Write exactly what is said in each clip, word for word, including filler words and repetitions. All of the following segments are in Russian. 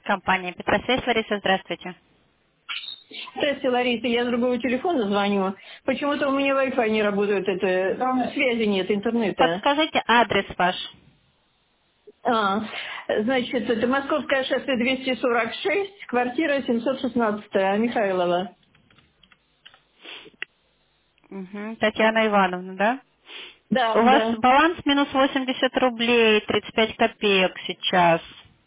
Компания Петросвязь, Лариса, здравствуйте. Здравствуйте, Лариса, я с другого телефона звоню. Почему-то у меня Wi-Fi не работает, это связи нет, интернета. Подскажите адрес ваш. А, значит, это Московское шоссе двести сорок шесть, квартира семьсот шестнадцать, Михайлова. Мгм. Татьяна Ивановна, да? Да, У вас да. баланс минус восемьдесят рублей, тридцать пять копеек сейчас.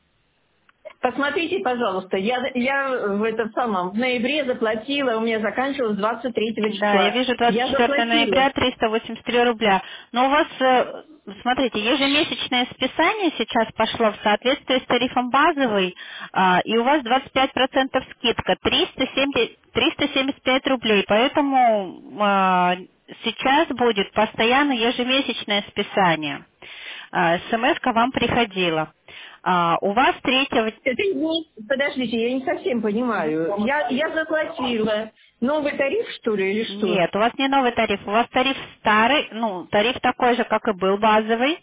Посмотрите, пожалуйста, я, я в этом самом, в ноябре заплатила, у меня заканчивалось двадцать третьего Да, я числа. вижу двадцать Я четвёртого заплатила. ноября триста восемьдесят три рубля. Но у вас, э, смотрите, ежемесячное списание сейчас пошло в соответствии с тарифом базовый, а, и у вас двадцать пять процентов скидка, триста семьдесят, триста семьдесят пять рублей. Поэтому а, сейчас будет постоянно ежемесячное списание. А, СМС-ка вам приходила. А, у вас третьего. Это не... Подождите, я не совсем понимаю. Я, я заплатила. Новый тариф, что ли, или что? Нет, у вас не новый тариф, у вас тариф старый, ну, тариф такой же, как и был базовый,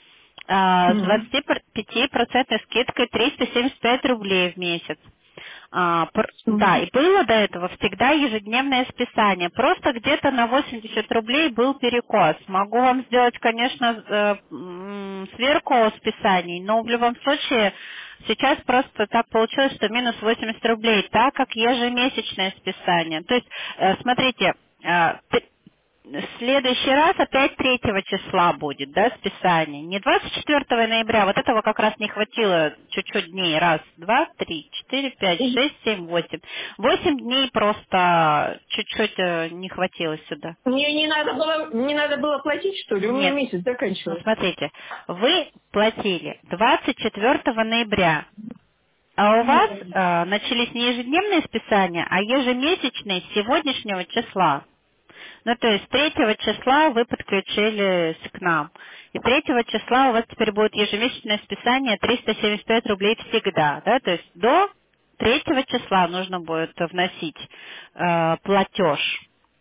а, с М. двадцать пять процентов скидкой триста семьдесят пять рублей в месяц. А, пр- да, Мгм. и было до этого всегда ежедневное списание. Просто где-то на восемьдесят рублей был перекос. Могу вам сделать, конечно, э, м, сверку списаний, но в любом случае сейчас просто так получилось, что минус восемьдесят рублей, так как ежемесячное списание. То есть, э, смотрите, э, т- в следующий раз опять третьего числа будет, да, списание. Не двадцать четвёртого ноября, вот этого как раз не хватило чуть-чуть дней. Раз, два, три, четыре, пять, шесть, семь, восемь. Восемь дней просто чуть-чуть э, не хватило сюда. Мне не надо было, не надо было платить, что ли? У меня Нет. месяц Ну, заканчивается. смотрите, вы платили двадцать четвёртого ноября, а у вас э, начались не ежедневные списания, а ежемесячные с сегодняшнего числа. Ну, то есть третьего числа вы подключились к нам. И третьего числа у вас теперь будет ежемесячное списание триста семьдесят пять рублей всегда, да, то есть до третьего числа нужно будет вносить э, платеж.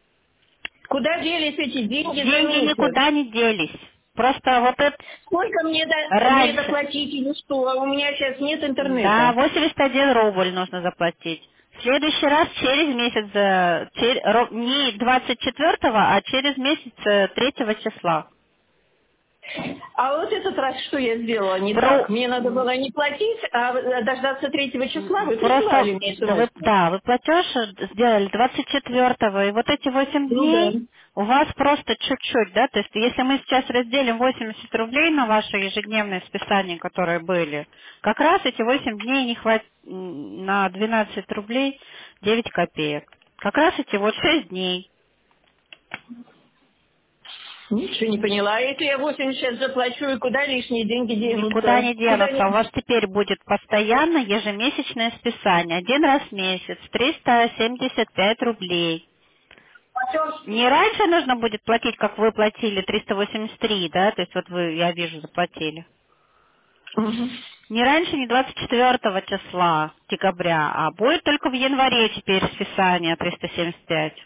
Куда делись эти деньги за Деньги месяц? никуда не делись. Просто вот это Сколько мне, до- мне раньше, заплатить или что? У меня сейчас нет да, интернета. восемьдесят один рубль нужно заплатить. В следующий раз через месяц, э, чер- ро- не двадцать четвёртого, а через месяц э, третьего числа. А вот этот раз что я сделала не так? Про- Мне надо м, было не платить, а дождаться третьего числа. м, Вы Просто, прислали мне да, вы, смс. да, вы платеж сделали двадцать четвёртого, и вот эти восемь Ну да. дней у вас просто чуть-чуть, да, то есть если мы сейчас разделим восемьдесят рублей на ваши ежедневные списания, которые были, как раз эти восемь дней не хватит на двенадцать рублей девять копеек. Как раз эти вот шесть дней. Ничего не поняла. А если я восемь сейчас заплачу, и куда лишние деньги Никуда денутся? не Куда денутся. У они... вас теперь будет постоянно ежемесячное списание. Один раз в месяц. триста семьдесят пять рублей. Не раньше нужно будет платить, как вы платили, триста восемьдесят три, да? То есть вот вы, я вижу, заплатили. Мгм. Не раньше, не двадцать четвёртого числа декабря, а будет только в январе теперь списание триста семьдесят пять.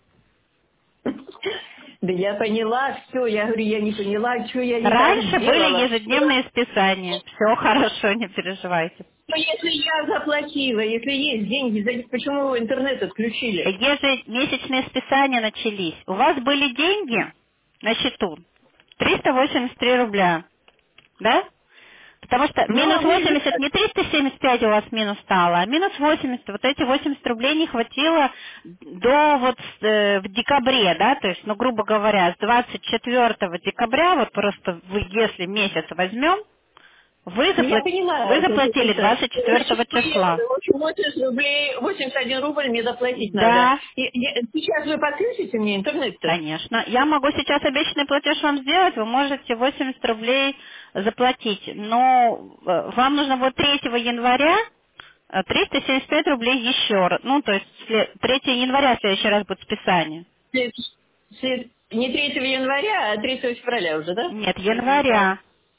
Да я поняла, все, я говорю, я не поняла, что я не так Раньше были сделала. ежедневные списания. Все хорошо, не переживайте. Но если я заплатила, если есть деньги, за- почему вы интернет отключили? Ежемесячные списания начались. У вас были деньги на счету триста восемьдесят три рубля, да? Потому что Ну, а минус вы же... восемьдесят, не триста семьдесят пять у вас минус стало, а минус восемьдесят. Вот эти восемьдесят рублей не хватило до вот э, в декабре, да, то есть, ну, грубо говоря, с двадцать четвёртого декабря, вот просто вы, если месяц возьмем, вы, Ну, я запла- поняла, вы это, это, заплатили это, двадцать четвёртого рассчитываю я, числа. в общем, восемьдесят рублей, восемьдесят один рубль мне заплатить надо. Да, И, я- сейчас вы подключите мне интернет-то? конечно. Я могу сейчас обещанный платеж вам сделать, вы можете восемьдесят рублей заплатить. Но э, вам нужно будет третьего января э, триста семьдесят пять рублей еще раз. Ну, то есть сле- третьего января в следующий раз будет списание. След- след- Не третьего января, а третьего февраля уже, да? Нет, января.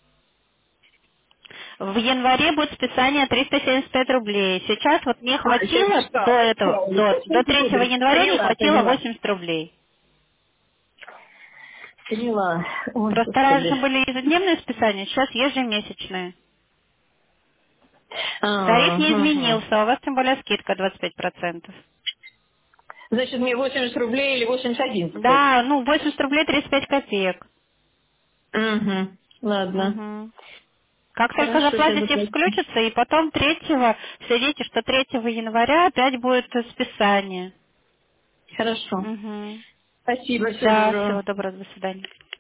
В январе будет списание триста семьдесят пять рублей. Сейчас вот не А, сейчас, хватило до этого, до, до третьего января не Поняла, хватило поняла. восемьдесят рублей. Поняла. Ой, Просто раньше господи. были ежедневные списания, сейчас ежемесячные. Тариф А, не ага. изменился, а у вас тем более скидка двадцать пять процентов. Значит, мне восемьдесят рублей или восемьдесят один теперь? Да, ну восемьдесят рублей тридцать пять копеек. Угу. Ладно. Угу. Как только Хорошо, сейчас заплатите, заплачу. включится, и потом третьего, следите, что третьего января опять будет э, списание. Хорошо. Угу. Спасибо, всего Да, доброго. всего доброго, до свидания.